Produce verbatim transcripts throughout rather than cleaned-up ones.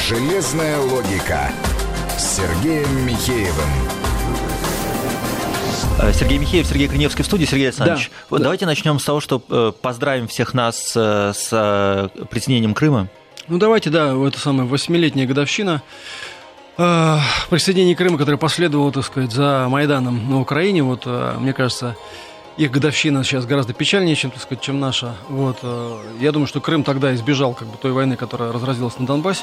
«Железная логика» с Сергеем Михеевым. Сергей Михеев, Сергей Криневский в студии. Сергей Александрович, да, давайте да. начнем с того, что поздравим всех нас с присоединением Крыма. Ну, давайте, да, это самая восьмилетняя годовщина э, присоединения Крыма, которая последовала, так сказать, за Майданом на Украине. Вот, э, мне кажется, их годовщина сейчас гораздо печальнее, чем, так сказать, чем наша. Вот, э, я думаю, что Крым тогда избежал как бы той войны, которая разразилась на Донбассе.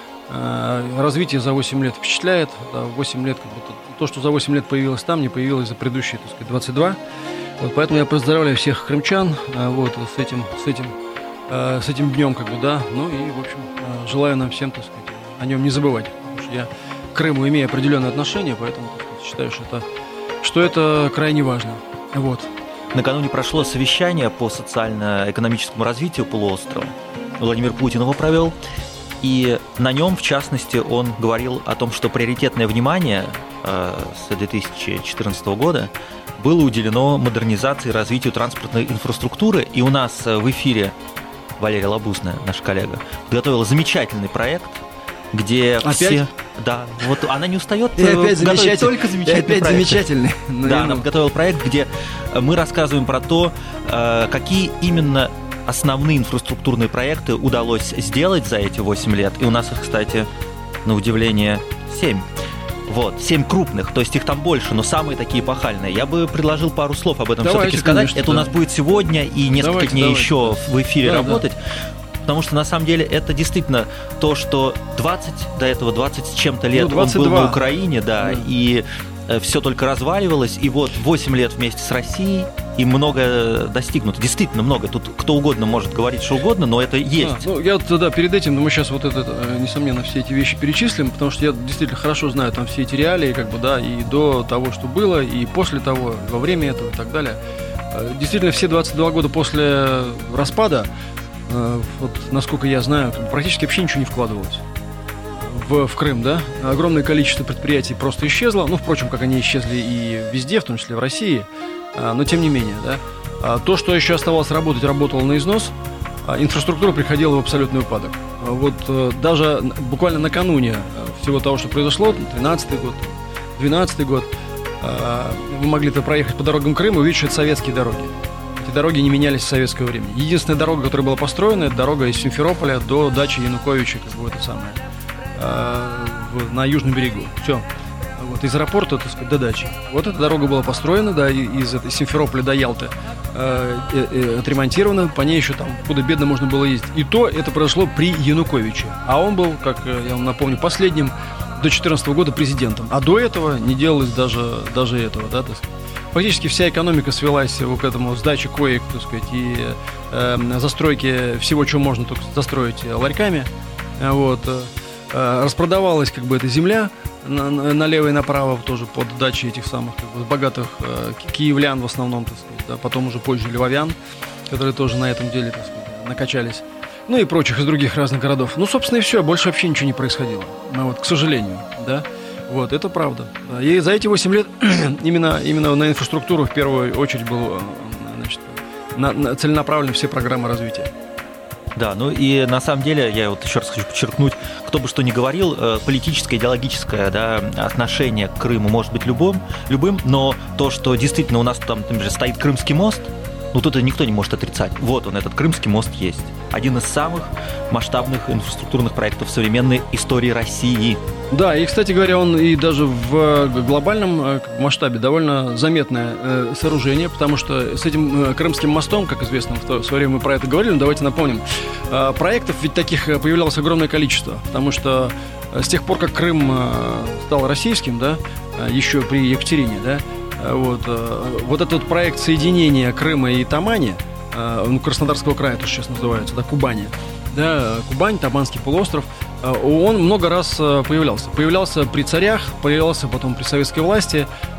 Э, развитие за восемь лет впечатляет. Да, восемь лет, как бы, то, то, что за восемь лет появилось там, не появилось за предыдущие, так сказать, двадцать два. Вот, поэтому я поздравляю всех крымчан э, вот, с этим, с этим, э, с этим днем, как бы, да. Ну и, в общем, э, желаю нам всем, так сказать, о нем не забывать. Потому что я к Крыму имею определенные отношения, поэтому, так сказать, считаю, что это, что это крайне важно. Вот. Накануне прошло совещание по социально-экономическому развитию полуострова. Владимир Путин его провел. И на нем, в частности, он говорил о том, что приоритетное внимание э, с две тысячи четырнадцатого года было уделено модернизации и развитию транспортной инфраструктуры. И у нас в эфире Валерия Лабузная, наша коллега, подготовила замечательный проект, где опять? все... Да, вот она не устает и опять готовить только замечательные и опять проекты. замечательный. Ну, да, она подготовила проект, где мы рассказываем про то, какие именно основные инфраструктурные проекты удалось сделать за эти восемь лет. И у нас их, кстати, на удивление, семь. Вот, семь крупных, то есть их там больше, но самые такие эпохальные. Я бы предложил пару слов об этом давайте, все-таки сказать. конечно, Это да. у нас будет сегодня и несколько давайте, дней давайте, еще да. в эфире да, работать. Да. Потому что, на самом деле, это действительно то, что двадцать, до этого двадцать с чем-то лет ну, он был на Украине, да, да. и все только разваливалось, и вот восемь лет вместе с Россией, и много достигнуто, действительно много. Тут кто угодно может говорить, что угодно, но это есть. А, ну, я вот, да, перед этим, мы сейчас вот это, несомненно, все эти вещи перечислим, потому что я действительно хорошо знаю там все эти реалии, как бы, да, и до того, что было, и после того, во время этого и так далее. Действительно, все двадцать два года после распада, вот, насколько я знаю, практически вообще ничего не вкладывалось в, в Крым, да. Огромное количество предприятий просто исчезло, ну, впрочем, как они исчезли и везде, в том числе в России, но тем не менее, да. То, что еще оставалось работать, работало на износ, инфраструктура приходила в абсолютный упадок. Вот даже буквально накануне всего того, что произошло, тринадцатый год, двенадцатый год, вы могли-то проехать по дорогам Крыма и увидеть, что это советские дороги. Эти дороги не менялись в советское время. Единственная дорога, которая была построена, это дорога из Симферополя до дачи Януковича, как бы это самое, э, на южном берегу. Все. Вот, из аэропорта, так сказать, до дачи. Вот эта дорога была построена, да, из, из Симферополя до Ялты, э, э, э, отремонтирована, по ней еще там худо-бедно можно было ездить. И то это произошло при Януковиче. А он был, как я вам напомню, последним до две тысячи четырнадцатого года президентом. А до этого не делалось даже, даже этого, да, так сказать. Фактически вся экономика свелась вот к этому сдаче коек, так сказать, и э, застройке всего, чего можно только застроить ларьками. Вот. Э, распродавалась как бы эта земля на, на, налево и направо тоже под дачи этих самых как бы, богатых э, киевлян в основном, так сказать, да, потом уже позже львовян, которые тоже на этом деле, так сказать, накачались. Ну и прочих из других разных городов. Ну, собственно, и все, больше вообще ничего не происходило. Ну, вот, к сожалению, да. Вот, это правда. И за эти восемь лет именно, именно на инфраструктуру в первую очередь было, значит, на, на целенаправлены все программы развития. Да, ну и на самом деле, я вот еще раз хочу подчеркнуть, кто бы что ни говорил, политическое, идеологическое, да, отношение к Крыму может быть любым, любым, но то, что действительно у нас там, например, стоит Крымский мост, ну тут это никто не может отрицать. Вот он, этот Крымский мост есть. Один из самых масштабных инфраструктурных проектов современной истории России. Да, и, кстати говоря, он и даже в глобальном масштабе довольно заметное э, сооружение, потому что с этим э, Крымским мостом, как известно, в, то, в свое время мы про это говорили, но давайте напомним, э, проектов ведь таких появлялось огромное количество, потому что с тех пор, как Крым э, стал российским, да, еще при Екатерине, да, вот, э, вот этот проект соединения Крыма и Тамани, э, ну, Краснодарского края, это сейчас называется, да, Кубани, да, Кубань, Таманский полуостров, он много раз появлялся. Появлялся при царях, появлялся потом при советской власти.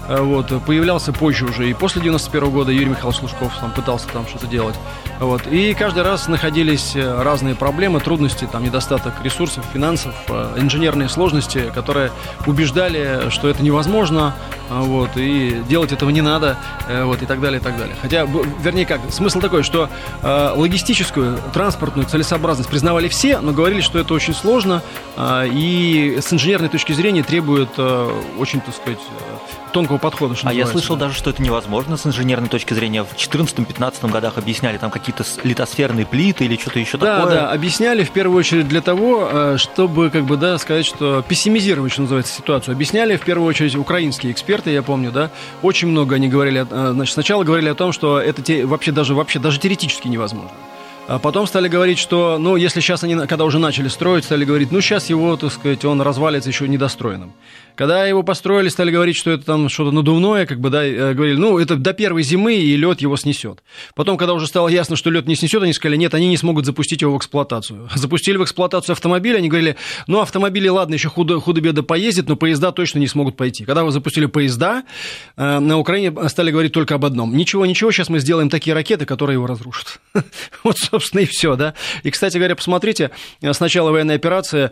Вот, появлялся позже уже, и после девяносто первого года Юрий Михайлович Лужков там пытался там что-то делать. Вот, и каждый раз находились разные проблемы, трудности, там, недостаток ресурсов, финансов, инженерные сложности, которые убеждали, что это невозможно, вот, и делать этого не надо, вот, и так далее, и так далее. Хотя, вернее как, смысл такой, что э, логистическую, транспортную целесообразность признавали все, но говорили, что это очень сложно, э, и с инженерной точки зрения требует э, очень, так сказать, тонкого подхода. Что а называется. Я слышал даже, что это невозможно с инженерной точки зрения. В четырнадцатом-пятнадцатом годах объясняли там какие-то литосферные плиты или что-то еще да, такое. Да, да, объясняли в первую очередь для того, чтобы, как бы, да, сказать, что пессимизировать, что называется, ситуацию. Объясняли в первую очередь украинские эксперты, я помню, да, очень много они говорили, значит, сначала говорили о том, что это те, вообще даже, вообще даже теоретически невозможно. А потом стали говорить, что, ну, если сейчас они, когда уже начали строить, стали говорить, ну, сейчас его, так сказать, он развалится еще недостроенным. Когда его построили, стали говорить, что это там что-то надувное, как бы, да, говорили, ну, это до первой зимы, и лед его снесет. Потом, когда уже стало ясно, что лед не снесет, они сказали, нет, они не смогут запустить его в эксплуатацию. Запустили в эксплуатацию автомобиль, они говорили, ну, автомобили, ладно, еще худо, худо-бедо поездит, но поезда точно не смогут пойти. Когда вы запустили поезда, на Украине стали говорить только об одном. Ничего, ничего, сейчас мы сделаем такие ракеты, которые его разрушат. Вот, собственно, и все, да. И, кстати говоря, посмотрите, с начала военной операции,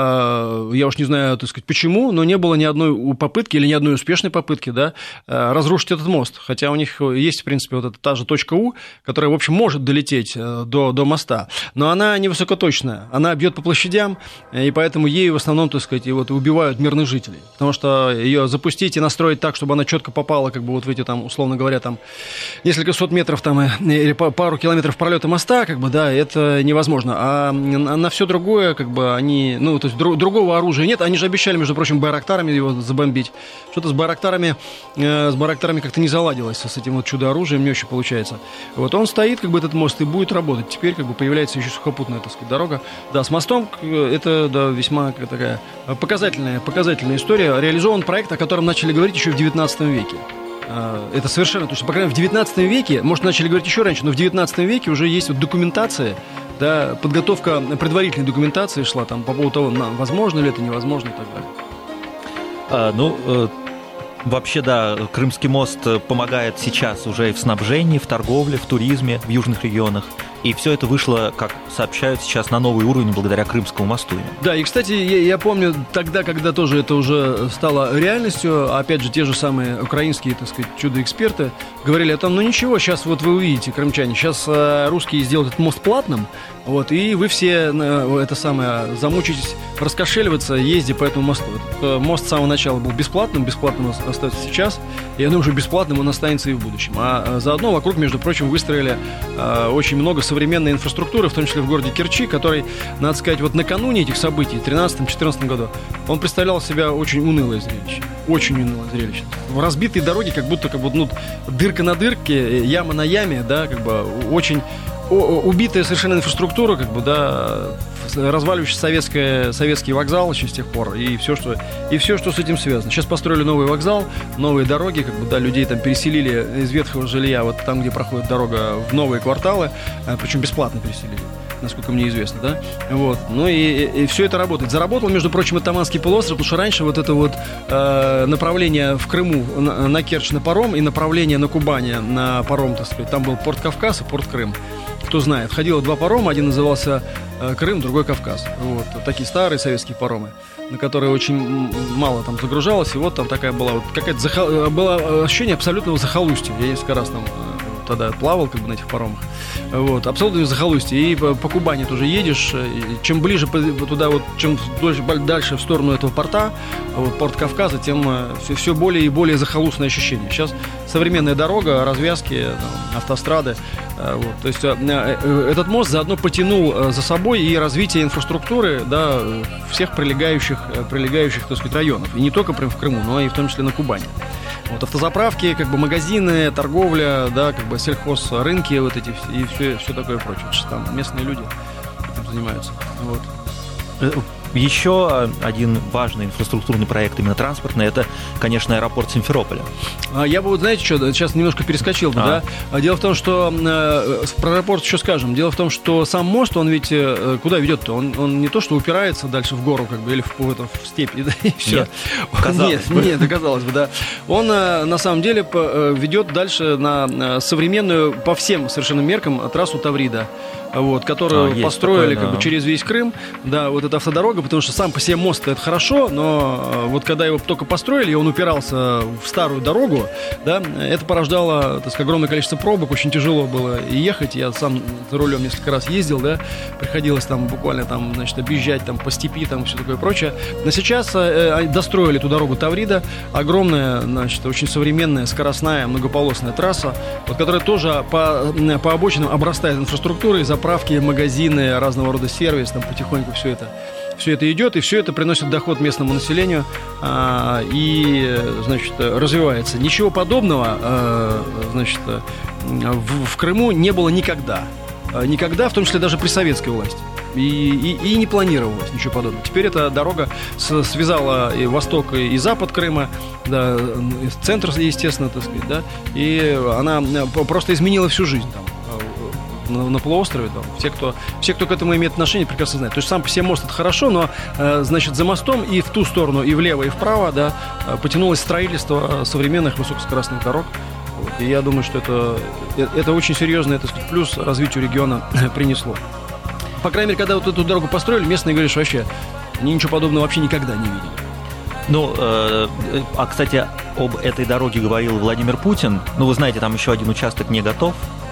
я уж не знаю, так сказать, почему, но не было ни одной попытки или ни одной успешной попытки, да, разрушить этот мост. Хотя у них есть, в принципе, вот эта та же точка У, которая, в общем, может долететь до, до моста, но она невысокоточная, она бьет по площадям, и поэтому ей в основном, так сказать, и вот убивают мирных жителей. Потому что ее запустить и настроить так, чтобы она четко попала, как бы вот в эти, там, условно говоря, там, несколько сот метров там, или пару километров пролета моста, как бы, да, это невозможно. А на все другое, как бы, они, ну, то есть другого оружия нет. Они же обещали, между прочим, байрактарами его забомбить. Что-то с байрактарами, э, с байрактарами как-то не заладилось, с этим вот чудо-оружием не очень получается. Вот он стоит, как бы, этот мост, и будет работать. Теперь, как бы, появляется еще сухопутная, так сказать, дорога. Да, с мостом это, да, весьма такая показательная, показательная история. Реализован проект, о котором начали говорить еще в девятнадцатом веке. Это совершенно точно. По крайней мере, в девятнадцатом веке, может, начали говорить еще раньше, но в девятнадцатом веке уже есть вот документация, да, подготовка предварительной документации шла там по поводу того, возможно ли это, невозможно и так далее. А, ну, э, вообще, да, Крымский мост помогает сейчас уже и в снабжении, в торговле, в туризме, в южных регионах. И все это вышло, как сообщают сейчас, на новый уровень благодаря Крымскому мосту. Да, и, кстати, я, я помню тогда, когда тоже это уже стало реальностью, опять же, те же самые украинские, так сказать, чудо-эксперты говорили о том, ну ничего, сейчас вот вы увидите, крымчане, сейчас э, русские сделают этот мост платным, вот, и вы все, э, это самое, замучитесь раскошеливаться, ездя по этому мосту. Этот э, мост с самого начала был бесплатным, бесплатным остается сейчас, и я думаю, что бесплатным он останется и в будущем. А, а заодно вокруг, между прочим, выстроили э, очень много современной инфраструктуры, в том числе в городе Керчи, который, надо сказать, вот накануне этих событий, в тринадцатом-четырнадцатом году, он представлял себя очень унылое зрелище. Очень унылое зрелище. Разбитые дороги, как будто, как будто, ну, дырка на дырке, яма на яме, да, как бы очень убитая совершенно инфраструктура, как бы, да, разваливающийся советская, советский вокзал еще с тех пор, и все, что, и все, что с этим связано. Сейчас построили новый вокзал, новые дороги, как бы, да, людей там переселили из ветхого жилья, вот там, где проходит дорога, в новые кварталы, причем бесплатно переселили, насколько мне известно, да, вот, ну и, и, и все это работает. Заработал, между прочим, и Таманский полуостров, потому что раньше вот это вот э, направление в Крыму на, на Керчь на паром и направление на Кубани на паром, так сказать, там был порт Кавказ и порт Крым. Кто знает, ходило два парома, один назывался э, Крым, другой Кавказ. Вот, такие старые советские паромы, на которые очень мало там загружалось, и вот там такая была, вот какая-то заха... было ощущение абсолютного захолустья. Я несколько раз там тогда плавал, как бы, на этих паромах. Вот, абсолютно захолустье. И по, по Кубани тоже едешь, и чем ближе туда, вот, чем дальше, дальше в сторону этого порта, вот, порт Кавказа, тем все, все более и более захолустное ощущение. Сейчас современная дорога, развязки, автострады. Вот, то есть этот мост заодно потянул за собой и развитие инфраструктуры, да, всех прилегающих, прилегающих, так сказать, районов. И не только в Крыму, но и в том числе на Кубани. Вот, автозаправки, как бы, магазины, торговля, да, как бы, сельхоз, рынки, вот эти, и все, все такое прочее. Там местные люди этим занимаются. Вот. Еще один важный инфраструктурный проект, именно транспортный, это, конечно, аэропорт Симферополя. Я бы, вот знаете что, сейчас немножко перескочил бы, а. да? Дело в том, что, э, про аэропорт еще скажем, дело в том, что сам мост, он ведь, э, куда ведет-то? Он, он не то, что упирается дальше в гору, как бы, или в, в, это, в степь, и, да, и все. Нет, казалось нет, бы. нет, казалось бы, да. Он, э, на самом деле, по, ведет дальше на современную, по всем совершенно меркам, трассу Таврида. Вот, которую а, построили такое, да. как бы, через весь Крым, да, вот эта автодорога, потому что сам по себе мост это хорошо, но вот когда его только построили, и он упирался в старую дорогу, да, это порождало, так сказать, огромное количество пробок, очень тяжело было и ехать, я сам за рулем несколько раз ездил, да, приходилось там буквально там, значит, объезжать там по степи, там все такое прочее, но сейчас э, достроили эту дорогу Таврида, огромная, значит, очень современная, скоростная, многополосная трасса, вот, которая тоже по, по обочинам обрастает инфраструктурой, заправки, магазины, разного рода сервис, там потихоньку все это, все это идет, и все это приносит доход местному населению а, и, значит, развивается. Ничего подобного, а, значит, в, в Крыму не было никогда. Никогда, в том числе даже при советской власти. И, и, и не планировалось ничего подобного. Теперь эта дорога с, связала и восток, и запад Крыма, да, центр, естественно, так сказать, да, и она просто изменила всю жизнь там. На, на полуострове, там, все, кто, все, кто к этому имеет отношение, прекрасно знают. То есть сам по себе мост это хорошо, но, э, значит, за мостом и в ту сторону, и влево, и вправо, да, потянулось строительство современных высокоскоростных дорог. Вот. И я думаю, что это, это очень серьезный, так сказать, плюс развитию региона принесло. По крайней мере, когда вот эту дорогу построили, местные говорят, что вообще они ничего подобного вообще никогда не видели. Ну, э, а, кстати, об этой дороге говорил Владимир Путин. Ну, вы знаете, там еще один участок не готов.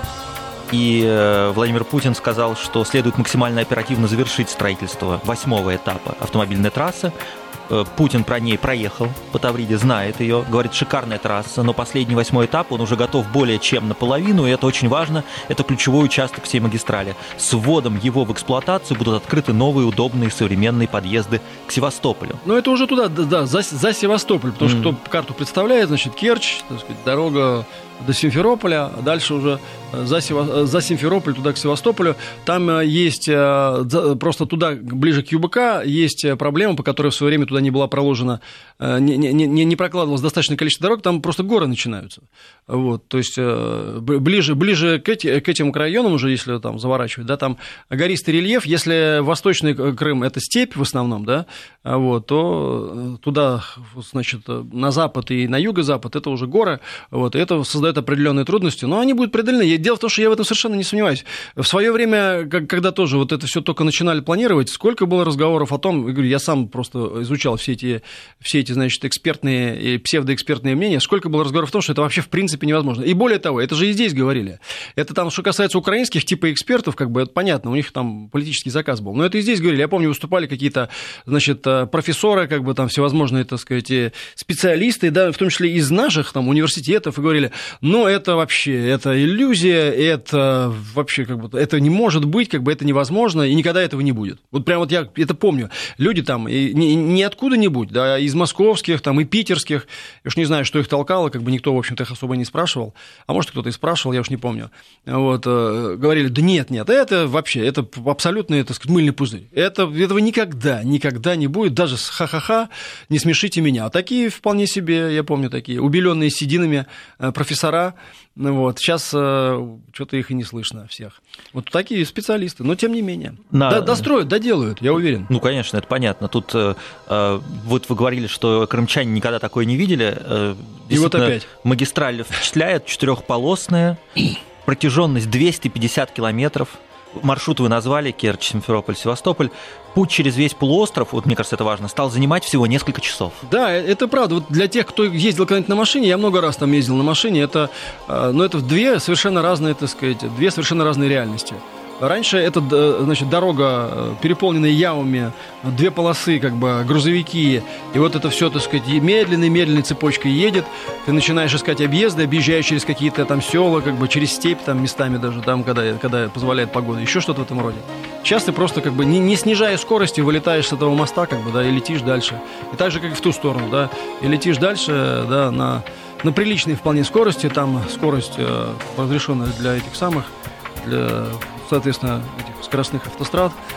И э, Владимир Путин сказал, что следует максимально оперативно завершить строительство восьмого этапа автомобильной трассы. Э, Путин про ней проехал по Тавриде, знает ее, говорит, шикарная трасса, но последний восьмой этап, он уже готов более чем наполовину, и это очень важно, это ключевой участок всей магистрали. С вводом его в эксплуатацию будут открыты новые удобные современные подъезды к Севастополю. Ну, это уже туда, да, да за, за Севастополь, потому mm-hmm. что кто карту представляет, значит, Керчь, так сказать, дорога до Симферополя, а дальше уже за, Сева... за Симферополь туда к Севастополю. Там есть просто туда, ближе к ЮБК, есть проблема, по которой в свое время туда не была проложена, не, не, не, не прокладывалось достаточное количество дорог, там просто горы начинаются. Вот, то есть ближе, ближе к, эти, к этим районам уже, если там заворачивать, да, там гористый рельеф, если восточный Крым это степь в основном, да, вот, то туда, значит, на запад и на юго-запад это уже горы, вот, и это создает определенные трудности, но они будут преодолены. Дело в том, что я в этом совершенно не сомневаюсь. В свое время, когда тоже вот это все только начинали планировать, сколько было разговоров о том, я сам просто изучал все эти, все эти, значит, экспертные и псевдоэкспертные мнения, сколько было разговоров о том, что это вообще в принципе невозможно. И более того, это же и здесь говорили. Это там, что касается украинских типа экспертов, как бы это понятно, у них там политический заказ был. Но это и здесь говорили. Я помню, выступали какие-то, значит, профессоры, как бы там всевозможные, так сказать, специалисты, да, в том числе из наших там университетов, и говорили, ну, это вообще, это иллюзия, это вообще, как бы, это не может быть, как бы, это невозможно, и никогда этого не будет. Вот прям вот я это помню. Люди там, и, ни, ни откуда-нибудь, да, из московских, там, и питерских, я уж не знаю, что их толкало, как бы никто, в общем-то, их особо не спрашивал, а может, кто-то и спрашивал, я уж не помню. Вот, говорили, да нет, нет, это вообще, это абсолютно, так сказать, мыльный пузырь. Это, этого никогда, никогда не будет, даже с ха-ха-ха, не смешите меня. А такие вполне себе, я помню, такие убеленные сединами профессора. Вот. Сейчас э, что-то их и не слышно всех. Вот такие специалисты, но тем не менее. На... До, достроят, доделают, я уверен. Ну, конечно, это понятно. Тут э, э, вот вы говорили, что крымчане никогда такое не видели. Э, и вот опять. Магистраль впечатляет, четырехполосная, протяженность двести пятьдесят километров. Маршрут вы назвали, Керчь, Симферополь, Севастополь. Путь через весь полуостров, вот мне кажется, это важно, стал занимать всего несколько часов. Да, это правда. Вот для тех, кто ездил когда-нибудь на машине, я много раз там ездил на машине, это, ну, это две совершенно разные, так сказать, две совершенно разные реальности. Раньше это, значит, дорога, переполненная ямами, две полосы, как бы, грузовики, и вот это все, так сказать, медленной-медленной цепочкой едет. Ты начинаешь искать объезды, объезжаешь через какие-то там села, как бы через степь, там местами даже, там, когда, когда позволяет погода, еще что-то в этом роде. Сейчас ты просто, как бы, не, не снижая скорости, вылетаешь с этого моста, как бы, да, и летишь дальше. И так же, как и в ту сторону, да, и летишь дальше, да, на, на приличной вполне скорости, там скорость э, разрешенная для этих самых, для, соответственно, этих скоростных автострад.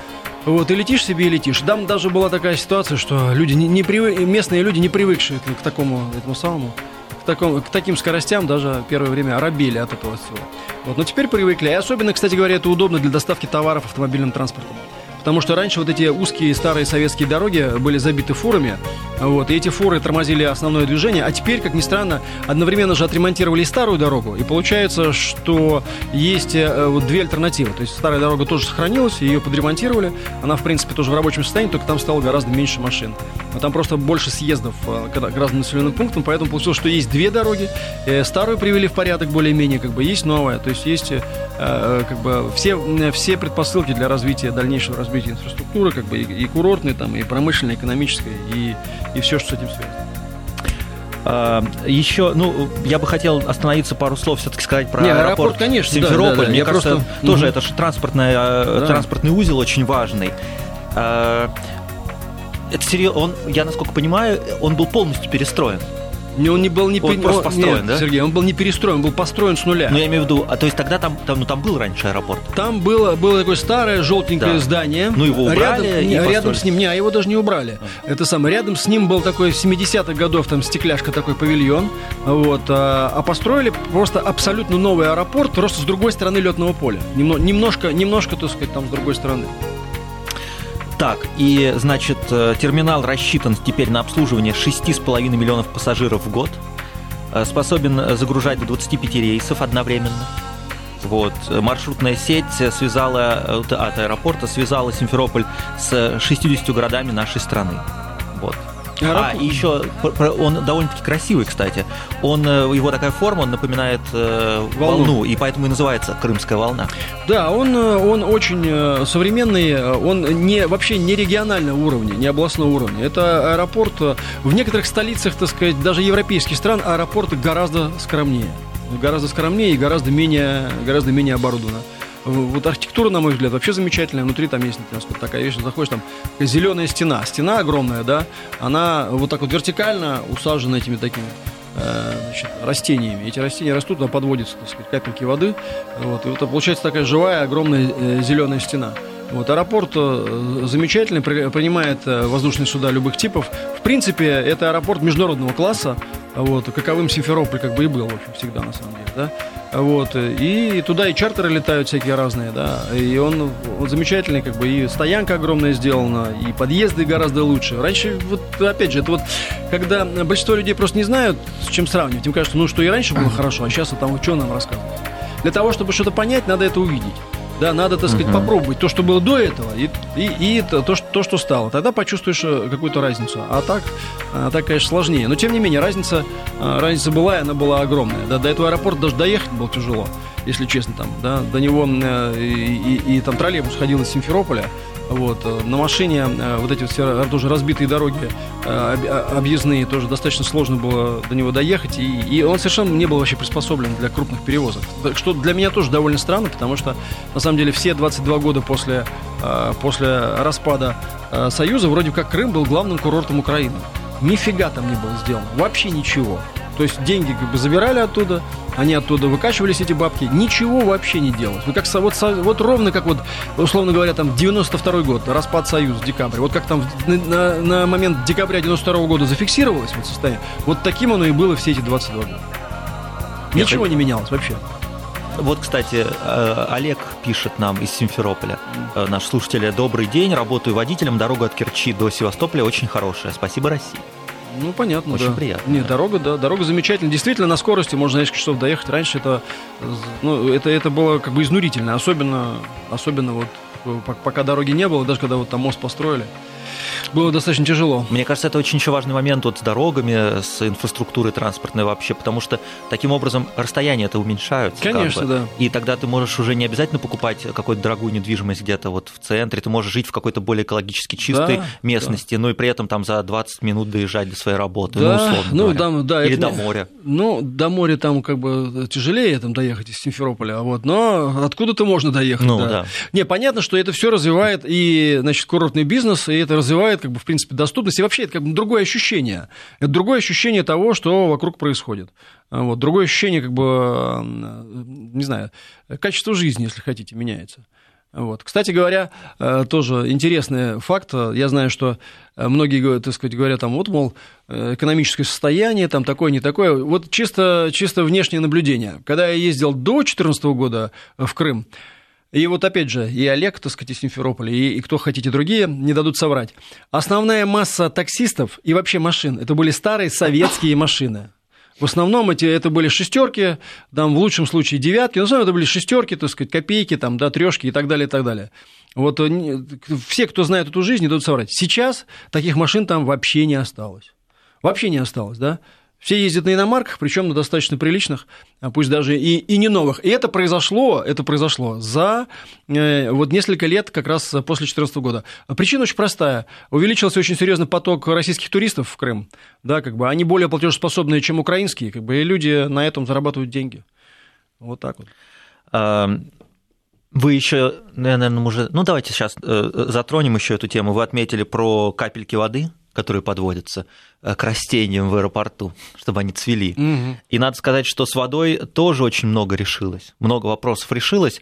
Вот, и летишь себе, и летишь. Там даже была такая ситуация, что люди не, не привы... местные люди, не привыкшие к, к такому, этому самому, к, такому, к таким скоростям, даже первое время оробели от этого всего. Вот, но теперь привыкли. И особенно, кстати говоря, это удобно для доставки товаров автомобильным транспортом. Потому что раньше вот эти узкие старые советские дороги были забиты фурами, вот, и эти фуры тормозили основное движение, а теперь, как ни странно, одновременно же отремонтировали и старую дорогу, и получается, что есть вот две альтернативы. То есть старая дорога тоже сохранилась, ее подремонтировали, она, в принципе, тоже в рабочем состоянии, только там стало гораздо меньше машин. Но там просто больше съездов к разным населенным пунктам, поэтому получилось, что есть две дороги, старую привели в порядок более-менее, как бы есть новая, то есть есть как бы все, все предпосылки для развития, дальнейшего развития развития инфраструктуры, как бы и, и курортной, там, и промышленной, экономической, и, и все, что с этим связано. А, еще, ну, я бы хотел остановиться, пару слов все-таки сказать про Не, аэропорт, аэропорт, конечно, Симферополь. Да, да, да. Мне я кажется, просто... тоже угу. это же транспортный, да. транспортный узел очень важный. А, это серьезно, он, я насколько понимаю, он был полностью перестроен. Он не был не он пер... просто построен, Нет, да? Сергей, он был не перестроен, он был построен с нуля. Ну, я имею в виду, а то есть тогда там, там, ну, там был раньше аэропорт? Там было, было такое старое желтенькое да. здание. Ну, его убрали рядом, и не, построили. Рядом с ним, не, а его даже не убрали. А. Это самое, рядом с ним был такой семидесятых годов, там, стекляшка такой павильон. Вот, а, а построили просто абсолютно новый аэропорт, просто с другой стороны летного поля. Немно, немножко, немножко, так сказать, там с другой стороны. Так, и, значит, терминал рассчитан теперь на обслуживание шесть с половиной миллионов пассажиров в год. Способен загружать до двадцати пяти рейсов одновременно. Вот. Маршрутная сеть связала, от аэропорта связала Симферополь с шестьюдесятью городами нашей страны. Вот. А, и еще он довольно-таки красивый, кстати. Он, его такая форма, он напоминает волну, волну и поэтому и называется «Крымская волна». Да, он, он очень современный, он не, вообще не регионального уровня, не областного уровня. Это аэропорт, в некоторых столицах, так сказать, даже европейских стран, аэропорты гораздо скромнее. Гораздо скромнее и гораздо менее, гораздо менее оборудовано. Вот архитектура, на мой взгляд, вообще замечательная. Внутри там есть, например, вот такая вещь, заходишь, там зеленая стена. Стена огромная, да, она вот так вот вертикально усажена этими такими э, значит, растениями. Эти растения растут, туда подводятся, так сказать, капельки воды. Вот, и вот получается такая живая, огромная э, зеленая стена. Вот, аэропорт э, замечательный, при, принимает э, воздушные суда любых типов. В принципе, это аэропорт международного класса. Вот, каковым Симферополь как бы и был, в общем, всегда, на самом деле, да. Вот, и туда и чартеры летают всякие разные, да, и он, он замечательный, как бы, и стоянка огромная сделана, и подъезды гораздо лучше. Раньше, вот, опять же, это вот, когда большинство людей просто не знают, с чем сравнивать, им кажется, ну, что и раньше было хорошо, а сейчас, а там, что нам рассказывать? Для того, чтобы что-то понять, надо это увидеть. Да, надо, так сказать, uh-huh. попробовать то, что было до этого, и, и, и то, то, то, что стало. Тогда почувствуешь какую-то разницу. А так, а так, конечно, сложнее. Но, тем не менее, разница, разница была, и она была огромная. Да, до этого аэропорта даже доехать было тяжело, если честно. Там, да, до него и, и, и там троллейбус ходил из Симферополя. Вот, на машине вот эти вот все тоже разбитые дороги объездные, тоже достаточно сложно было до него доехать, и, и он совершенно не был вообще приспособлен для крупных перевозок, что для меня тоже довольно странно, потому что на самом деле все двадцать два года после, после распада Союза вроде как Крым был главным курортом Украины. Нифига там не было сделано, вообще ничего. То есть деньги как бы забирали оттуда, они оттуда выкачивались, эти бабки, ничего вообще не делалось. Ну, как, вот, вот ровно как вот, условно говоря, там девяносто второй год, распад Союза, декабрь. Вот как там на, на момент декабря девяносто второго года зафиксировалось вот состояние, вот таким оно и было все эти двадцать два года. Ничего не менялось вообще. Вот, кстати, Олег пишет нам из Симферополя, наш слушатель: добрый день, работаю водителем, дорога от Керчи до Севастополя очень хорошая, спасибо России. Ну, понятно, очень да. приятно. Нет, да. дорога, да, дорога замечательная. Действительно, на скорости можно на несколько часов доехать. Раньше это, ну, это, это было как бы изнурительно. Особенно, особенно вот пока дороги не было, даже когда вот там мост построили. Было достаточно тяжело. Мне кажется, это очень еще важный момент вот с дорогами, с инфраструктурой транспортной вообще, потому что таким образом расстояния-то уменьшаются. Конечно, как бы. Да. И тогда ты можешь уже не обязательно покупать какую-то дорогую недвижимость где-то вот в центре, ты можешь жить в какой-то более экологически чистой да, местности, да. ну и при этом там за двадцать минут доезжать до своей работы, да, ну условно ну, говоря. Там, да, Или это, до моря. Ну, до моря там как бы тяжелее там доехать из Симферополя, вот, но откуда-то можно доехать. Ну, да. да. Не, понятно, что это все развивает и, значит, курортный бизнес, и это развивает, как бы, в принципе, доступность. И вообще это как бы другое ощущение. Это другое ощущение того, что вокруг происходит. Вот. Другое ощущение, как бы, не знаю, качество жизни, если хотите, меняется. Вот. Кстати говоря, тоже интересный факт. Я знаю, что многие, так сказать, говорят, там, вот, мол, экономическое состояние, там, такое, не такое. Вот чисто, чисто внешнее наблюдение. Когда я ездил до две тысячи четырнадцатого года в Крым, и вот опять же, и Олег, так сказать, из Симферополя, и, и кто хотите другие, не дадут соврать. Основная масса таксистов и вообще машин, это были старые советские машины. В основном эти, это были шестерки, там, в лучшем случае девятки, но в основном это были шестерки, так сказать, копейки, там, да, трешки и так далее, и так далее. Вот все, кто знает эту жизнь, не дадут соврать. Сейчас таких машин там вообще не осталось. Вообще не осталось, да. Все ездят на иномарках, причем на достаточно приличных, пусть даже и, и не новых. И это произошло, это произошло за э, вот несколько лет, как раз после две тысячи четырнадцатого года. Причина очень простая. Увеличился очень серьезный поток российских туристов в Крым. Да, как бы, они более платежеспособные, чем украинские, как бы, и люди на этом зарабатывают деньги. Вот так вот. Вы еще, наверное, уже... Ну, давайте сейчас затронем еще эту тему. Вы отметили про капельки воды, которые подводятся к растениям в аэропорту, чтобы они цвели. Угу. И надо сказать, что с водой тоже очень много решилось, много вопросов решилось.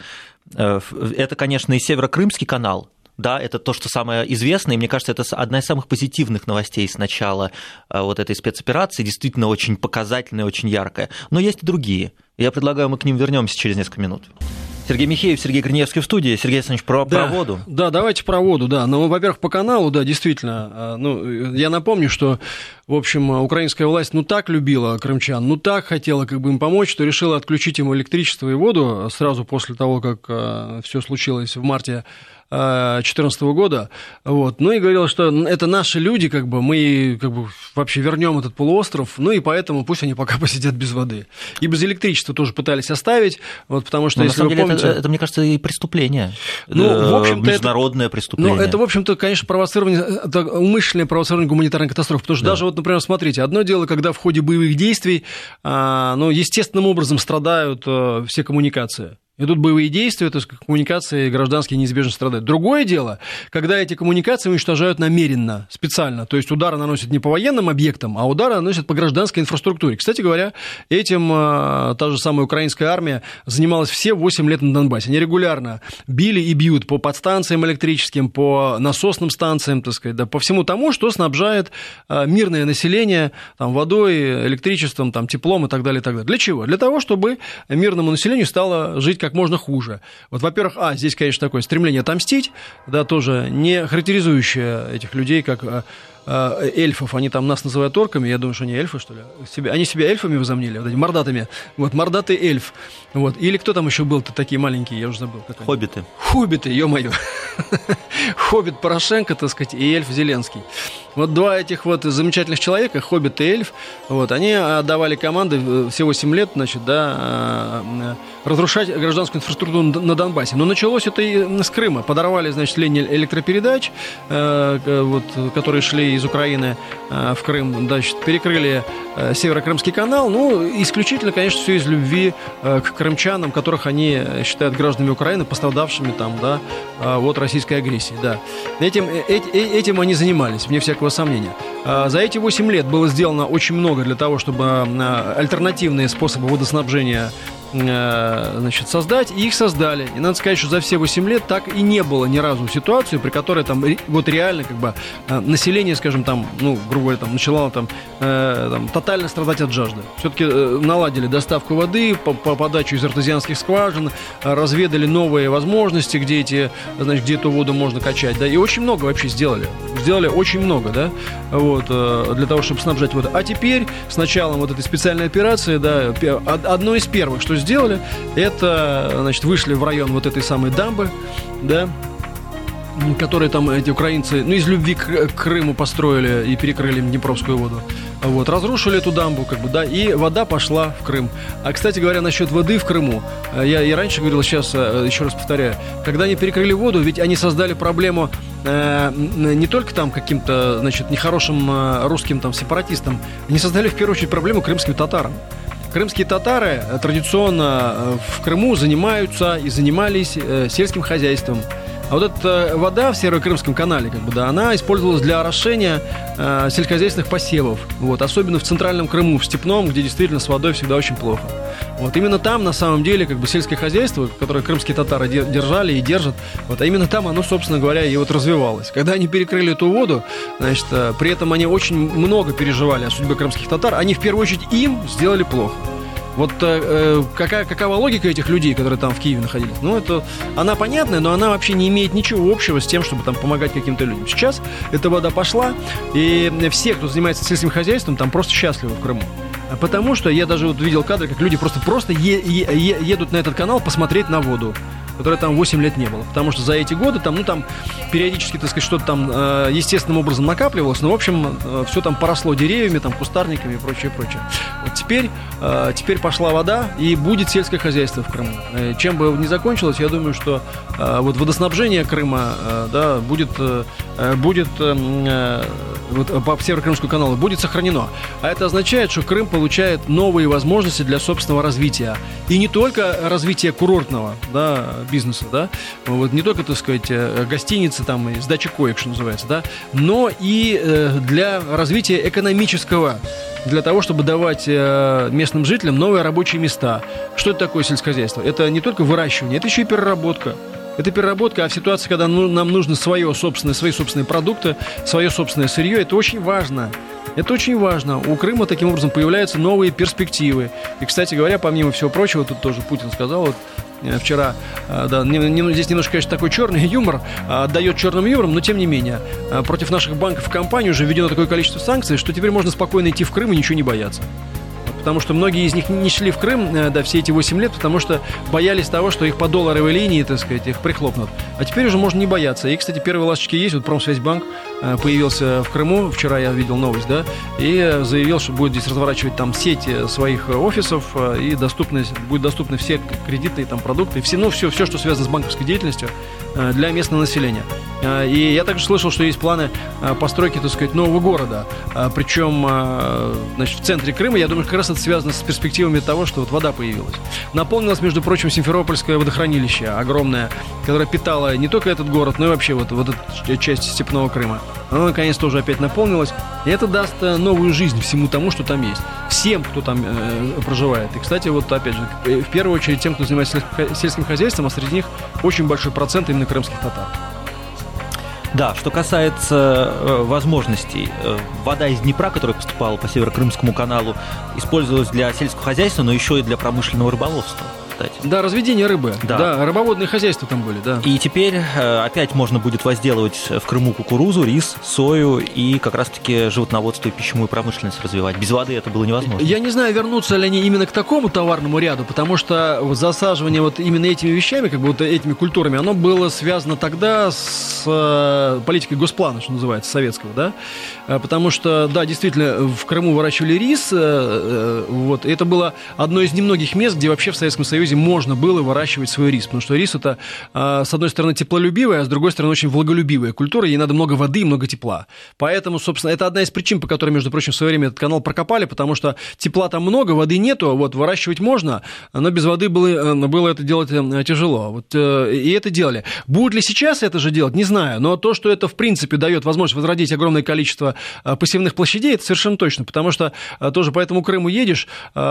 Это, конечно, и Северо-Крымский канал, да, это то, что самое известное, и мне кажется, это одна из самых позитивных новостей с начала вот этой спецоперации, действительно очень показательная, очень яркая. Но есть и другие. Я предлагаю, мы к ним вернемся через несколько минут. Сергей Михеев, Сергей Гриневский в студии. Сергей Александрович, про, да, про воду. Да, давайте про воду, да. Ну, во-первых, по каналу, да, действительно. Ну, я напомню, что, в общем, украинская власть, ну, так любила крымчан, ну, так хотела как бы им помочь, что решила отключить им электричество и воду сразу после того, как все случилось в марте две тысячи четырнадцатого года, вот, ну и говорила, что это наши люди, как бы, мы как бы вообще вернем этот полуостров, ну и поэтому пусть они пока посидят без воды. И без электричества тоже пытались оставить, вот, потому что, но, если на самом вы деле, помните... Это, это, мне кажется, и преступление, ну, в общем-то, международное это, преступление. Ну, это, в общем-то, конечно, провоцирование, это умышленное провоцирование гуманитарной катастрофы, потому что да. даже, вот, например, смотрите, одно дело, когда в ходе боевых действий, а, ну, естественным образом страдают а, все коммуникации. Идут боевые действия, то есть коммуникации гражданские неизбежно страдают. Другое дело, когда эти коммуникации уничтожают намеренно, специально. То есть удары наносят не по военным объектам, а удары наносят по гражданской инфраструктуре. Кстати говоря, этим та же самая украинская армия занималась все восемь лет на Донбассе. Они регулярно били и бьют по подстанциям электрическим, по насосным станциям, так сказать, да, по всему тому, что снабжает мирное население там, водой, электричеством, там, теплом и так далее, и так далее. Для чего? Для того, чтобы мирному населению стало жить как можно хуже. Вот, во-первых, а, здесь, конечно, такое стремление отомстить, да, тоже не характеризующее этих людей как а, а, эльфов, они там нас называют орками, я думаю, что они эльфы, что ли, себя, они себя эльфами возомнили, вот этими мордатыми, вот, мордатый эльф, вот, или кто там еще был-то такие маленькие, я уже забыл. Как Хоббиты. Они. Хоббиты, ё-моё. Хоббит Порошенко, так сказать, и эльф Зеленский. Вот два этих вот замечательных человека, Хоббит и эльф, вот, они отдавали команды все восемь лет, значит, да, разрушать гражданскую инфраструктуру на Донбассе. Но началось это и с Крыма. Подорвали, значит, линии электропередач, вот, которые шли из Украины в Крым, значит, перекрыли Северо-Крымский канал. Ну, исключительно, конечно, все из любви к крымчанам, которых они считают гражданами Украины, пострадавшими там, да, от российской агрессии, да. Этим, этим они занимались, вне всякого сомнения. За эти восемь лет было сделано очень много для того, чтобы альтернативные способы водоснабжения, значит, создать, и их создали. И надо сказать, что за все восемь лет так и не было ни разу ситуации, при которой там вот реально как бы население, скажем, там, ну, грубо говоря, там, начало там, э, там тотально страдать от жажды. Все-таки наладили доставку воды по, по подачу из артезианских скважин, разведали новые возможности, где эти, значит, где эту воду можно качать, да, и очень много вообще сделали. Сделали очень много, да, вот, для того, чтобы снабжать водой. А теперь, с началом вот этой специальной операции, да, одно из первых, что сделали, это, значит, вышли в район вот этой самой дамбы, да, которые там эти украинцы, ну, из любви к Крыму построили и перекрыли Днепровскую воду. Вот, разрушили эту дамбу, как бы, да, и вода пошла в Крым. А, кстати говоря, насчет воды в Крыму, я, я раньше говорил, сейчас еще раз повторяю, когда они перекрыли воду, ведь они создали проблему э, не только там каким-то, значит, нехорошим э, русским там сепаратистам, они создали в первую очередь проблему крымским татарам. Крымские татары традиционно в Крыму занимаются и занимались сельским хозяйством. А вот эта вода в Северо-Крымском канале, как бы, да, она использовалась для орошения э, сельскохозяйственных посевов. Вот, особенно в Центральном Крыму, в Степном, где действительно с водой всегда очень плохо. Вот именно там, на самом деле, как бы сельское хозяйство, которое крымские татары держали и держат, вот, а именно там оно, собственно говоря, и вот развивалось. Когда они перекрыли эту воду, значит, при этом они очень много переживали о судьбе крымских татар, они в первую очередь им сделали плохо. Вот э, какая, какова логика этих людей, которые там в Киеве находились? Ну, это, она понятная, но она вообще не имеет ничего общего с тем, чтобы там помогать каким-то людям. Сейчас эта вода пошла, и все, кто занимается сельским хозяйством, там просто счастливы в Крыму. Потому что я даже вот видел кадры, как люди просто, просто е- е- едут на этот канал посмотреть на воду, которой там восемь лет не было. Потому что за эти годы там, ну, там периодически, так сказать, что-то там э, естественным образом накапливалось, но, в общем, э, все там поросло деревьями, там, кустарниками и прочее, прочее. Вот теперь, э, теперь пошла вода, и будет сельское хозяйство в Крыму. Э, чем бы ни закончилось, я думаю, что э, вот водоснабжение Крыма, э, да, будет, э, будет э, вот, по Северо-Крымскому каналу будет сохранено. А это означает, что Крым получает новые возможности для собственного развития. И не только развития курортного, да, бизнеса, да, вот не только, так сказать, гостиницы там и сдачи коек, что называется, да, но и э, для развития экономического, для того, чтобы давать э, местным жителям новые рабочие места. Что это такое сельскохозяйство? Это не только выращивание, это еще и переработка. Это переработка, а в ситуации, когда ну, нам нужны свое собственное, свои собственные продукты, свое собственное сырье, это очень важно. Это очень важно. У Крыма таким образом появляются новые перспективы. И, кстати говоря, помимо всего прочего, тут тоже Путин сказал, вот вчера, да, не, не, здесь немножко, конечно, такой черный юмор, отдает черным юмором, но тем не менее, против наших банков и компаний уже введено такое количество санкций, что теперь можно спокойно идти в Крым и ничего не бояться. Потому что многие из них не шли в Крым, да, все эти восемь лет, потому что боялись того, что их по долларовой линии, так сказать, их прихлопнут. А теперь уже можно не бояться. И, кстати, первые ласточки есть. Вот Промсвязьбанк появился в Крыму, вчера я видел новость, да, и заявил, что будет здесь разворачивать там сеть своих офисов, и доступны, будут доступны все кредиты и там продукты, все, ну, все, все, что связано с банковской деятельностью для местного населения. И я также слышал, что есть планы постройки, так сказать, нового города. Причем, значит, в центре Крыма, я думаю, как раз это связано с перспективами того, что вот вода появилась. Наполнилось, между прочим, Симферопольское водохранилище огромное, которое питало не только этот город, но и вообще вот, вот эту часть степного Крыма. Оно, наконец, тоже опять наполнилось. И это даст новую жизнь всему тому, что там есть. Всем, кто там э, проживает. И, кстати, вот опять же, в первую очередь тем, кто занимается сельским хозяйством, а среди них очень большой процент именно крымских татар. Да, что касается э, возможностей, э, вода из Днепра, которая поступала по Северо-Крымскому каналу, использовалась для сельского хозяйства, но еще и для промышленного рыболовства. Кстати. Да, разведение рыбы. Да. да, рыбоводные хозяйства там были, да. И теперь э, опять можно будет возделывать в Крыму кукурузу, рис, сою и как раз-таки животноводство и пищевую промышленность развивать. Без воды это было невозможно. Я не знаю, вернутся ли они именно к такому товарному ряду, потому что вот засаживание вот именно этими вещами, как бы вот этими культурами, оно было связано тогда с э, политикой госплана, что называется, советского, да, потому что, да, действительно, в Крыму выращивали рис, э, э, вот, и это было одно из немногих мест, где вообще в Советском Союзе можно было выращивать свой рис, потому что рис это, с одной стороны, теплолюбивая, а с другой стороны, очень влаголюбивая культура, ей надо много воды и много тепла. Поэтому, собственно, это одна из причин, по которой, между прочим, в свое время этот канал прокопали, потому что тепла там много, воды нету, вот выращивать можно, но без воды было, было это делать тяжело. Вот, и это делали. Будут ли сейчас это же делать, не знаю, но то, что это, в принципе, дает возможность возродить огромное количество посевных площадей, это совершенно точно, потому что тоже по этому Крыму едешь,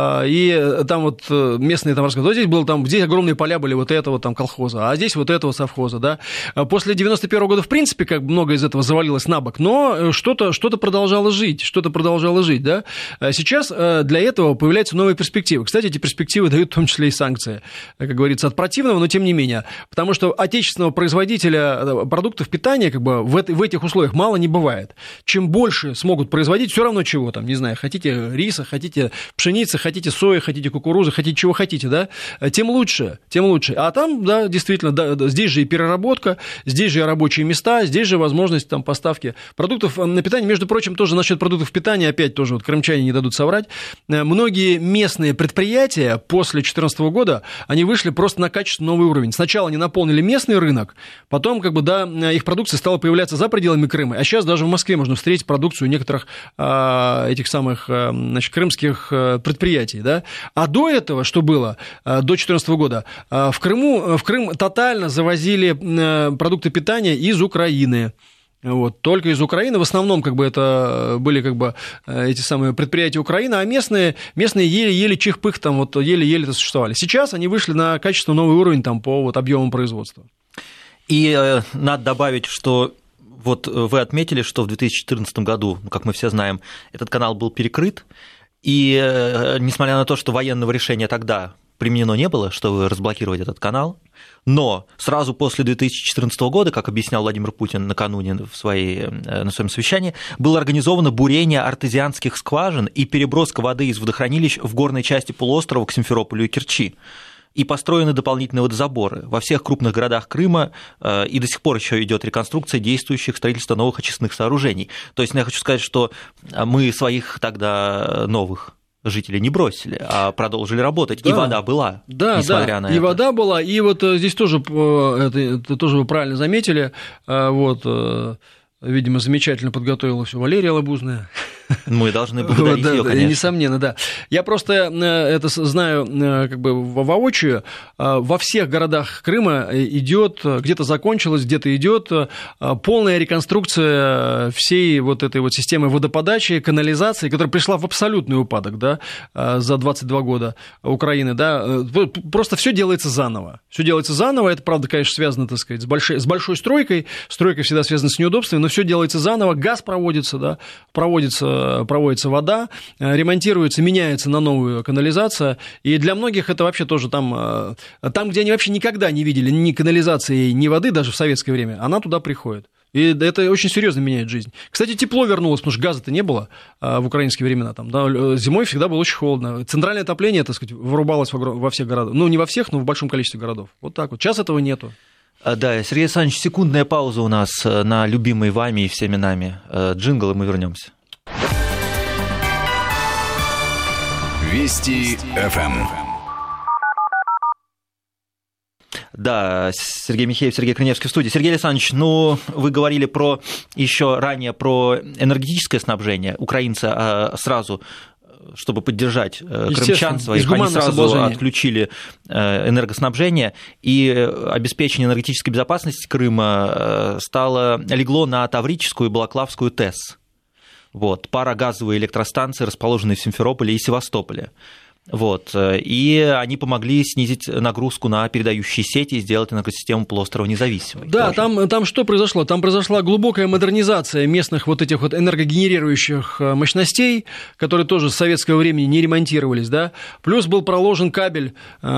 и там вот местные там рассказывают, здесь было там, здесь огромные поля были вот этого там колхоза, а здесь вот этого совхоза, да. После девяносто первого года, в принципе, как много из этого завалилось на бок, но что-то, что-то продолжало жить, что-то продолжало жить, да. Сейчас для этого появляются новые перспективы. Кстати, эти перспективы дают в том числе и санкции, как говорится, от противного, но тем не менее. Потому что отечественного производителя продуктов питания как бы в, это, в этих условиях мало не бывает. Чем больше смогут производить, все равно чего там, не знаю, хотите риса, хотите пшеницы, хотите сои, хотите кукурузы, хотите чего хотите, да, тем лучше, тем лучше. А там, да, действительно, да, здесь же и переработка, здесь же и рабочие места, здесь же возможность там поставки продуктов на питание. Между прочим, тоже насчет продуктов питания, опять тоже вот крымчане не дадут соврать. Многие местные предприятия после две тысячи четырнадцатого года, они вышли просто на качественно новый уровень. Сначала они наполнили местный рынок, потом, как бы, да, их продукция стала появляться за пределами Крыма, а сейчас даже в Москве можно встретить продукцию некоторых а, этих самых, а, значит, крымских предприятий, да. А до этого, что было? До две тысячи четырнадцатого года. В Крыму, в Крым тотально завозили продукты питания из Украины. Вот, только из Украины, в основном как бы это были как бы эти самые предприятия Украины, а местные, местные еле-еле чих-пых там вот еле-еле существовали. Сейчас они вышли на качественно новый уровень там по вот объемам производства. И э, надо добавить, что вот вы отметили, что в две тысячи четырнадцатом году, как мы все знаем, этот канал был перекрыт, и э, несмотря на то, что военного решения тогда применено не было, чтобы разблокировать этот канал, но сразу после две тысячи четырнадцатого года, как объяснял Владимир Путин накануне в своей, на своем совещании, было организовано бурение артезианских скважин и переброска воды из водохранилищ в горной части полуострова к Симферополю и Керчи. И построены дополнительные водозаборы во всех крупных городах Крыма, и до сих пор еще идет реконструкция действующих строительства новых очистных сооружений. То есть я хочу сказать, что мы своих тогда новых жители не бросили, а продолжили работать. Да. И вода была, да, несмотря да. на и это. И вода была, и вот здесь тоже, это, это тоже вы правильно заметили, вот, видимо, замечательно подготовила все Валерия Лабузная. Мы должны благодарить вот, её, да, конечно. Несомненно, да. Я просто это знаю как бы воочию. Во всех городах Крыма идет, где-то закончилась, где-то идет полная реконструкция всей вот этой вот системы водоподачи, канализации, которая пришла в абсолютный упадок, да, за двадцать два года Украины, да. Просто все делается заново. Все делается заново. Это, правда, конечно, связано, так сказать, с большой, с большой стройкой. Стройка всегда связана с неудобствами, но все делается заново. Газ проводится, да, проводится проводится вода, ремонтируется, меняется на новую канализацию, и для многих это вообще тоже там, там, где они вообще никогда не видели ни канализации, ни воды, даже в советское время, она туда приходит. И это очень серьезно меняет жизнь. Кстати, тепло вернулось, потому что газа-то не было в украинские времена. Там, да, зимой всегда было очень холодно. Центральное отопление, так сказать, вырубалось во всех городах. Ну, не во всех, но в большом количестве городов. Вот так вот. Сейчас этого нету. Да, Сергей Александрович, секундная пауза у нас на любимый вами и всеми нами джингл, и мы вернемся. Вести эф эм. Да, Сергей Михеев, Сергей Крыневский в студии. Сергей Александрович, ну, вы говорили про еще ранее про энергетическое снабжение. Украинцы сразу, чтобы поддержать крымчан своих, они сразу отключили энергоснабжение, и обеспечение энергетической безопасности Крыма стало, легло на Таврическую и Балаклавскую ТЭС. Вот, парогазовые электростанции, расположенные в Симферополе и Севастополе. Вот, и они помогли снизить нагрузку на передающие сети и сделать энергосистему полуострова независимой. Да, там, там что произошло? Там произошла глубокая модернизация местных вот этих вот энергогенерирующих мощностей, которые тоже с советского времени не ремонтировались, да, плюс был проложен кабель,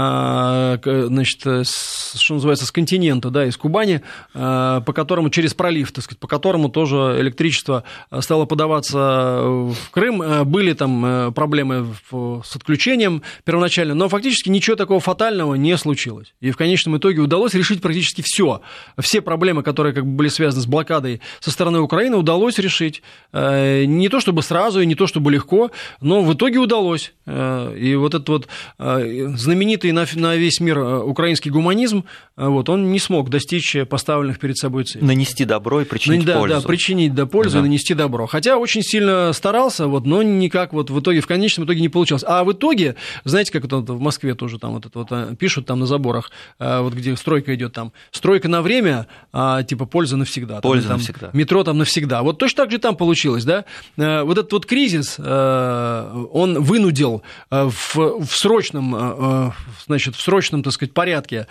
значит, что называется, с континента, да, из Кубани, по которому, через пролив, так сказать, по которому тоже электричество стало подаваться в Крым. Были там проблемы с отключением первоначально, но фактически ничего такого фатального не случилось. И в конечном итоге удалось решить практически все. Все проблемы, которые как бы были связаны с блокадой со стороны Украины, удалось решить. Не то чтобы сразу и не то чтобы легко, но в итоге удалось. И вот этот вот знаменитый на весь мир украинский гуманизм, вот, он не смог достичь поставленных перед собой целей. Нанести добро и причинить да, пользу. Да, причинить да, пользу да. и нанести добро. Хотя очень сильно старался, вот, но никак вот в итоге, в конечном итоге не получилось. А в итоге, знаете, как это в Москве тоже там вот это вот пишут там на заборах, вот где стройка идет там, стройка на время, а, типа польза навсегда. Польза там, навсегда. Там, метро там навсегда. Вот точно так же там получилось, да? Вот этот вот кризис, он вынудил в, в срочном, значит, в срочном, так сказать, порядке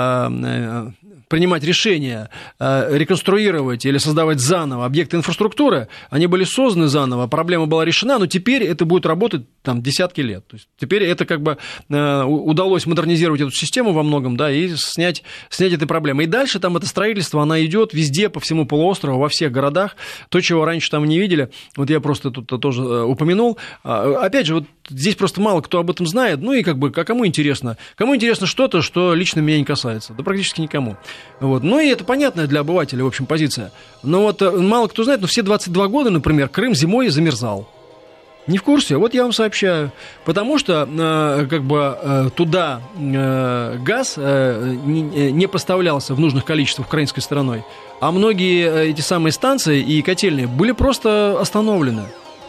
принимать решения, реконструировать или создавать заново объекты инфраструктуры. Они были созданы заново, проблема была решена, но теперь это будет работать там десятки лет. То есть теперь это как бы удалось модернизировать эту систему во многом, да, и снять, снять этой проблемы. И дальше там это строительство, оно идет везде, по всему полуострову, во всех городах. То, чего раньше там не видели, вот я просто тут тоже упомянул. Опять же, вот здесь просто мало кто об этом знает, ну и как бы, а кому интересно? Кому интересно что-то, что лично меня не касается? Да практически никому. Вот. Ну и это понятная для обывателя, в общем, позиция. Но вот мало кто знает, но все двадцать два года, например, Крым зимой замерзал. Не в курсе? Вот я вам сообщаю. Потому что э, как бы э, туда э, газ э, не, не поставлялся в нужных количествах украинской стороной, а многие эти самые станции и котельные были просто остановлены.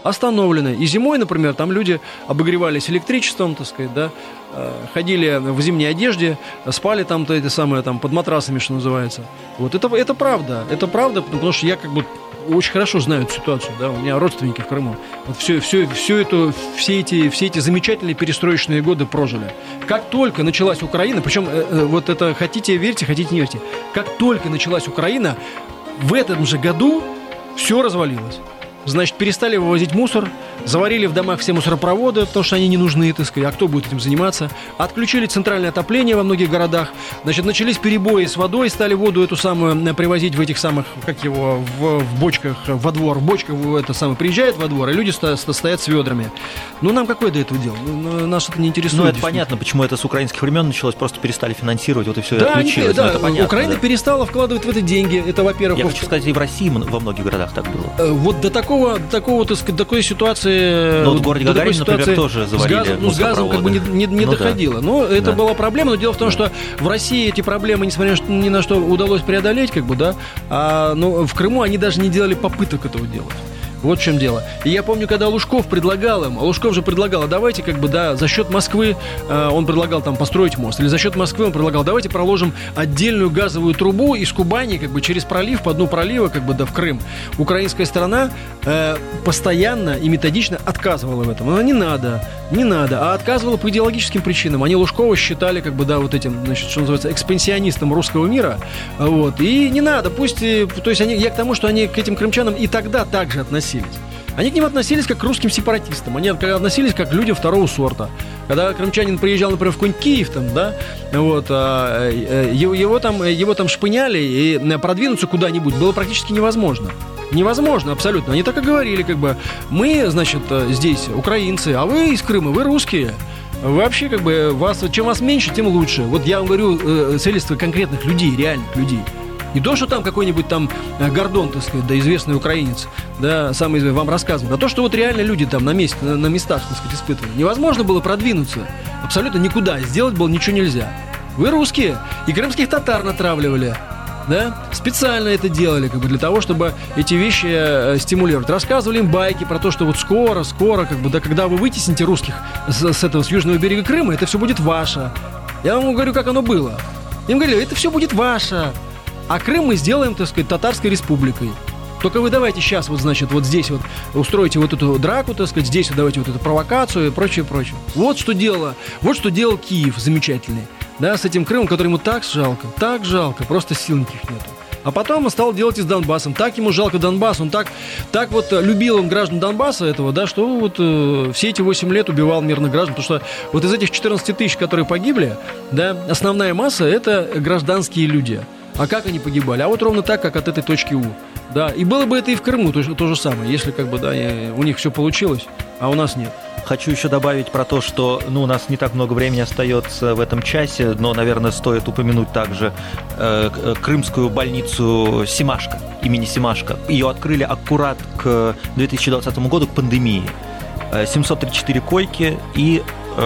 остановлены. И зимой, например, там люди обогревались электричеством, так сказать, да, ходили в зимней одежде, спали там, то это самое, там, под матрасами, что называется. Вот это, это правда, это правда, потому что я как бы очень хорошо знаю эту ситуацию, да, у меня родственники в Крыму. Вот все, все, все, это, все, эти, все эти замечательные перестроечные годы прожили. Как только началась Украина, причем э, вот это хотите верьте, хотите не верьте, как только началась Украина, в этом же году все развалилось. Значит, перестали вывозить мусор, заварили в домах все мусоропроводы, потому что они не нужны, так сказать, а кто будет этим заниматься? Отключили центральное отопление во многих городах, значит, начались перебои с водой, стали воду эту самую привозить в этих самых, как его, в, в бочках во двор, в бочках это самое, приезжает во двор, и люди сто, стоят с ведрами. Ну, нам какое до этого дело? Ну, нас это не интересует. Ну, это понятно, почему это с украинских времен началось, просто перестали финансировать, вот и все, да, и отключилось. Да, это понятно, Украина да. перестала вкладывать в это деньги, это, во-первых... Я хочу сказать, и в России во многих городах так было. Вот до такого Такого, такого, так сказать, такой ситуации... Ну, вот в городе Гагарине, например, тоже заварили с газом, ну, с газом как бы не, не, не ну, доходило. Да. Но это да. была проблема. Но дело в том, да. что в России эти проблемы, несмотря ни на что, удалось преодолеть, как бы, да, а ну, в Крыму они даже не делали попыток этого делать. Вот в чем дело. И я помню, когда Лужков предлагал им, а Лужков же предлагал, а давайте как бы, да, за счет Москвы, э, он предлагал там построить мост, или за счет Москвы он предлагал, давайте проложим отдельную газовую трубу из Кубани, как бы через пролив, по дну пролива, как бы, да, в Крым. Украинская сторона э, постоянно и методично отказывала в этом. Но не надо, не надо, а отказывала по идеологическим причинам. Они Лужкова считали, как бы, да, вот этим, значит, что называется, экспансионистом русского мира, вот, и не надо, пусть, то есть они, я к тому, что они к этим крымчанам и тогда также относились. Они к ним относились как к русским сепаратистам. Они относились как к людям второго сорта. Когда крымчанин приезжал, например, в какой-нибудь Киев, там, да, вот, а, его, его, там, его там шпыняли, и продвинуться куда-нибудь было практически невозможно. Невозможно, абсолютно. Они так и говорили, как бы, мы, значит, здесь украинцы, а вы из Крыма, вы русские. Вообще, как бы, вас, чем вас меньше, тем лучше. Вот я вам говорю э, свидетельства конкретных людей, реальных людей. Не то, что там какой-нибудь там Гордон, так сказать, да, известный украинец, да, самый известный, вам рассказывает, а то, что вот реально люди там на месте, на, на местах, так сказать, испытывали. Невозможно было продвинуться абсолютно никуда, сделать было ничего нельзя. Вы русские, и крымских татар натравливали, да, специально это делали, как бы, для того, чтобы эти вещи э, стимулировать. Рассказывали им байки про то, что вот скоро, скоро, как бы, да, когда вы вытесните русских с, с этого, с южного берега Крыма, это все будет ваше. Я вам говорю, как оно было. Им говорили, это все будет ваше. А Крым мы сделаем, так сказать, татарской республикой. Только вы давайте сейчас вот, значит, вот здесь вот устроите вот эту драку, так сказать, здесь вот давайте вот эту провокацию и прочее, прочее. Вот что делало, вот что делал Киев замечательный, да, с этим Крымом, который ему так жалко, так жалко, просто сил никаких нету. А потом он стал делать и с Донбассом. Так ему жалко Донбасс, он так, так вот любил он граждан Донбасса этого, да, что вот э, все эти восемь лет убивал мирных граждан, потому что вот из этих четырнадцати тысяч, которые погибли, да, основная масса — это гражданские люди. А как они погибали? А вот ровно так, как от этой точки У. Да, и было бы это и в Крыму то, то же самое, если как бы, да, у них все получилось, а у нас нет. Хочу еще добавить про то, что, ну, у нас не так много времени остается в этом часе, но, наверное, стоит упомянуть также э, крымскую больницу Семашко, имени Семашко. Ее открыли аккурат к две тысячи двадцатому году, к пандемии. семьсот тридцать четыре койки и,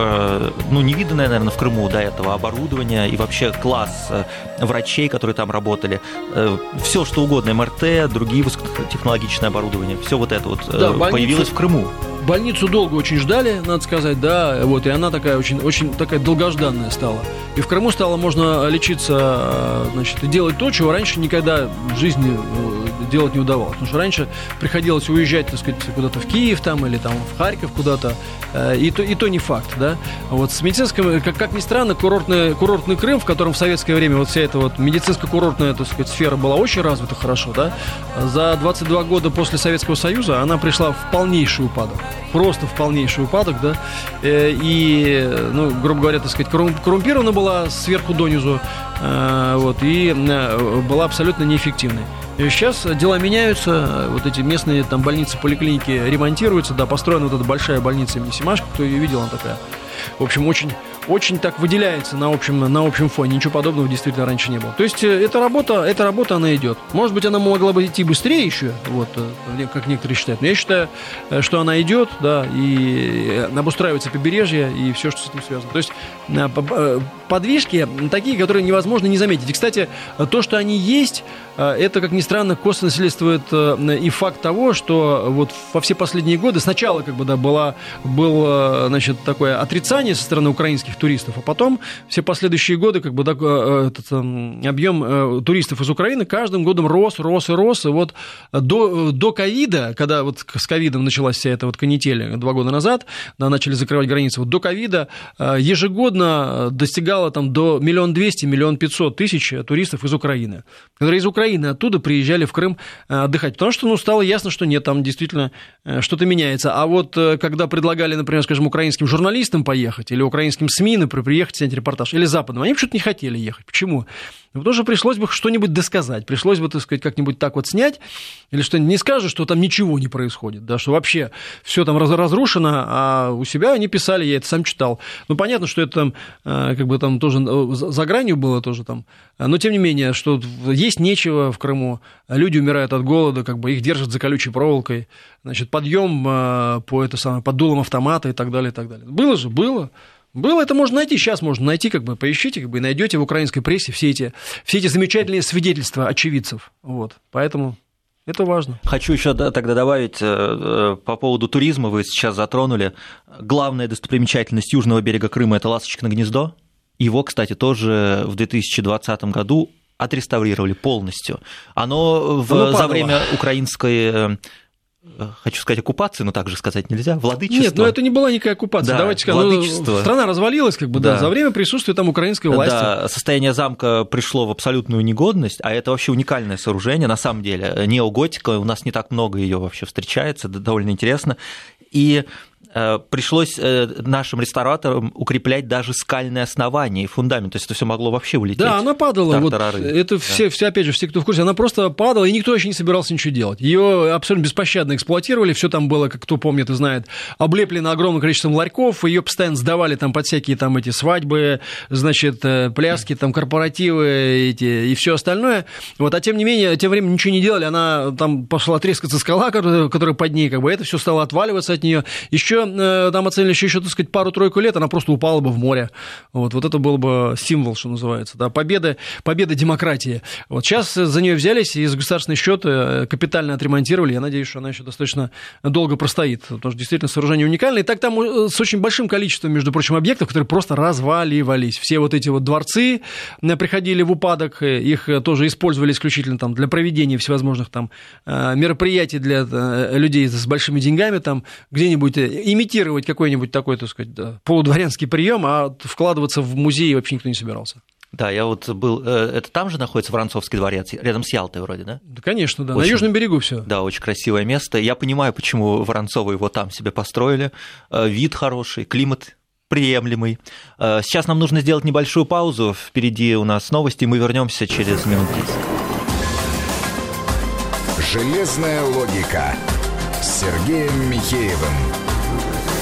э, ну, невиданное, наверное, в Крыму до этого оборудование и вообще класс врачей, которые там работали. Э, все, что угодно, эм эр тэ, другие высокотехнологичное оборудование, все вот это вот да, э, появилось в Крыму. Больницу долго очень ждали, надо сказать, да, вот, и она такая очень, очень такая долгожданная стала. И в Крыму стало можно лечиться, значит, и делать то, чего раньше никогда в жизни делать не удавалось. Потому что раньше приходилось уезжать, так сказать, куда-то в Киев там или там в Харьков куда-то, и то, и то не факт, да. Вот с медицинским, как, как ни странно, курортный, курортный Крым, в котором в советское время вот вся эта вот медицинско-курортная, так сказать, сфера была очень развита хорошо, да, за двадцать два года после Советского Союза она пришла в полнейший упадок. Просто в полнейший упадок, да, и, ну, грубо говоря, так сказать, коррумпирована была сверху донизу, вот, и была абсолютно неэффективной. И сейчас дела меняются, вот эти местные там больницы, поликлиники ремонтируются, да, построена вот эта большая больница имени Семашко, кто ее видел, она такая, в общем, очень, очень так выделяется на общем, на общем фоне. Ничего подобного действительно раньше не было. То есть эта работа, эта работа, она идет. Может быть, она могла бы идти быстрее еще, вот, как некоторые считают. Но я считаю, что она идет, да, и обустраивается побережье и все, что с этим связано. То есть подвижки такие, которые невозможно не заметить. И, кстати, то, что они есть, это, как ни странно, косвенно свидетельствует и факт того, что вот во все последние годы сначала как бы, да, была, было, значит, такое отрицание со стороны украинских туристов, а потом все последующие годы как бы, да, этот объем туристов из Украины каждым годом рос, рос и рос. И вот до, до ковида, когда вот с ковидом началась вся эта вот канитель два года назад, да, начали закрывать границы, вот до ковида ежегодно достигало там до миллион двести, миллион пятьсот тысяч туристов из Украины, которые из Украины оттуда приезжали в Крым отдыхать, потому что, ну, стало ясно, что нет, там действительно что-то меняется. А вот когда предлагали, например, скажем, украинским журналистам поехать или украинским СМИ, например, приехать снять репортаж, или западным, они почему-то не хотели ехать. Почему? Потому что пришлось бы что-нибудь досказать, пришлось бы, так сказать, как-нибудь так вот снять, или что-нибудь не скажешь, что там ничего не происходит, да, что вообще все там разрушено, а у себя они писали, я это сам читал. Ну, понятно, что это там, как бы там тоже за гранью было тоже там, но тем не менее, что есть нечего в Крыму, люди умирают от голода, как бы их держат за колючей проволокой, значит, подъем по, это самое, под дулом автомата и так далее, и так далее. Было же, было. Было, это можно найти, сейчас можно найти, как бы, поищите, как бы, и найдете в украинской прессе все эти, все эти замечательные свидетельства очевидцев. Вот, поэтому это важно. Хочу еще тогда добавить по поводу туризма, вы сейчас затронули. Главная достопримечательность южного берега Крыма – это Ласточкино гнездо. Его, кстати, тоже в две тысячи двадцатом году отреставрировали полностью. Оно в, за время украинской... Хочу сказать оккупации, но так же сказать нельзя. Владычество. Нет, но это не была никакая оккупация. Да, давайте скажем, ну, страна развалилась, как бы, да. Да, за время присутствия там украинской власти. Да, состояние замка пришло в абсолютную негодность, а это вообще уникальное сооружение, на самом деле. Неоготика, у нас не так много ее вообще встречается, довольно интересно. И пришлось нашим реставраторам укреплять даже скальное основание и фундамент, то есть это все могло вообще улететь. Да, она падала. Вот это да. все, все, опять же, все, кто в курсе, она просто падала, и никто вообще не собирался ничего делать. Ее абсолютно беспощадно эксплуатировали, все там было, как кто помнит и знает, облеплено огромным количеством ларьков, ее постоянно сдавали там под всякие там эти свадьбы, значит, пляски, там корпоративы эти, и все остальное. Вот, а тем не менее, тем временем ничего не делали, она там пошла трескаться скала, которая под ней, как бы это все стало отваливаться от нее. Еще там оценили еще, еще, так сказать, пару-тройку лет, она просто упала бы в море. Вот, вот это был бы символ, что называется, да, победы, победы демократии. Вот сейчас за нее взялись и за государственный счет капитально отремонтировали. Я надеюсь, что она еще достаточно долго простоит, потому что действительно сооружение уникальное. И так там с очень большим количеством, между прочим, объектов, которые просто разваливались. Все вот эти вот дворцы приходили в упадок, их тоже использовали исключительно там для проведения всевозможных там мероприятий для людей с большими деньгами, там где-нибудь имитировать какой-нибудь такой, так сказать, да, полудворянский прием, а вкладываться в музей вообще никто не собирался. Да, я вот был... Это там же находится Воронцовский дворец, рядом с Ялтой вроде, да? Да, конечно, да. Очень, на южном берегу все. Да, очень красивое место. Я понимаю, почему Воронцовы его там себе построили. Вид хороший, климат приемлемый. Сейчас нам нужно сделать небольшую паузу. Впереди у нас новости, мы вернемся через минут десять. Железная логика с Сергеем Михеевым.